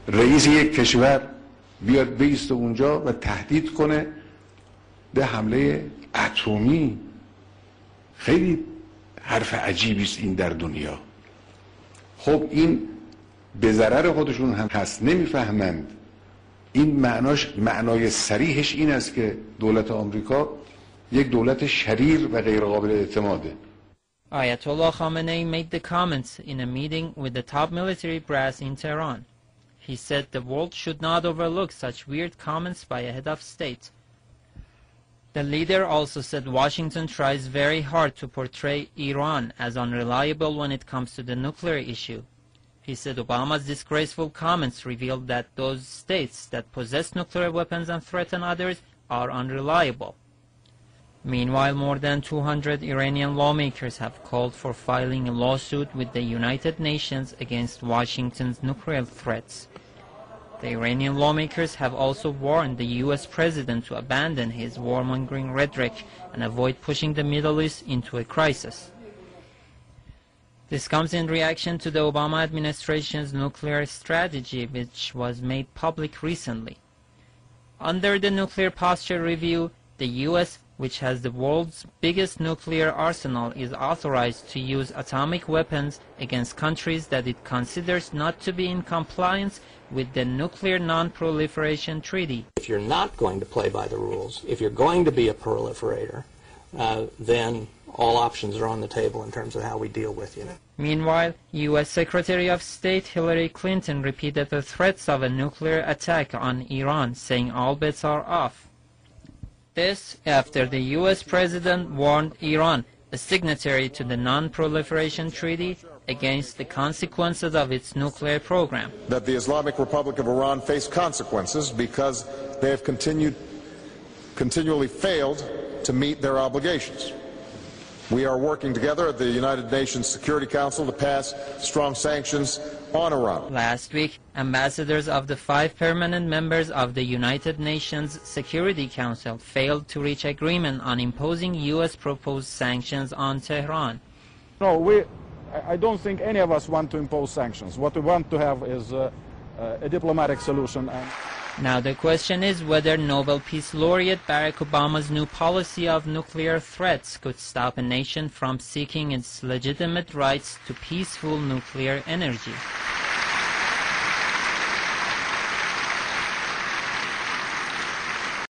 رئیس یک کشور بیاد بیسته اونجا و تهدید کنه به حمله اتمی. خیلی حرف عجیبی است این در دنیا. خب این به ضرر خودشون هم هست، نمیفهمند. این معنای صریحش این است که دولت آمریکا یک دولت شریر و غیر قابل اعتماده. Ayatollah Khamenei made the comments in a meeting with the top military brass in Tehran. He said the world should not overlook such weird comments by a head of state. The leader also said Washington tries very hard to portray Iran as unreliable when it comes to the nuclear issue. He said Obama's disgraceful comments revealed that those states that possess nuclear weapons and threaten others are unreliable. Meanwhile, more than 200 Iranian lawmakers have called for filing a lawsuit with the United Nations against Washington's nuclear threats. The Iranian lawmakers have also warned the U.S. president to abandon his warmongering rhetoric and avoid pushing the Middle East into a crisis. This comes in reaction to the Obama administration's nuclear strategy, which was made public recently. Under the Nuclear Posture Review, the U.S., which has the world's biggest nuclear arsenal, is authorized to use atomic weapons against countries that it considers not to be in compliance with the Nuclear Non-Proliferation Treaty. If you're not going to play by the rules, if you're going to be a proliferator, then all options are on the table in terms of how we deal with you. Meanwhile, U.S. Secretary of State Hillary Clinton repeated the threats of a nuclear attack on Iran, saying all bets are off. This after the U.S. President warned Iran, a signatory to the Non-Proliferation Treaty, against the consequences of its nuclear program. That the Islamic Republic of Iran face consequences because they have continually failed to meet their obligations. We are working together at the United Nations Security Council to pass strong sanctions on Iran. Last week, ambassadors of the 5 permanent members of the United Nations Security Council failed to reach agreement on imposing U.S. proposed sanctions on Tehran. No, I don't think any of us want to impose sanctions. What we want to have is a diplomatic solution. Now the question is whether Nobel Peace Laureate Barack Obama's new policy of nuclear threats could stop a nation from seeking its legitimate rights to peaceful nuclear energy.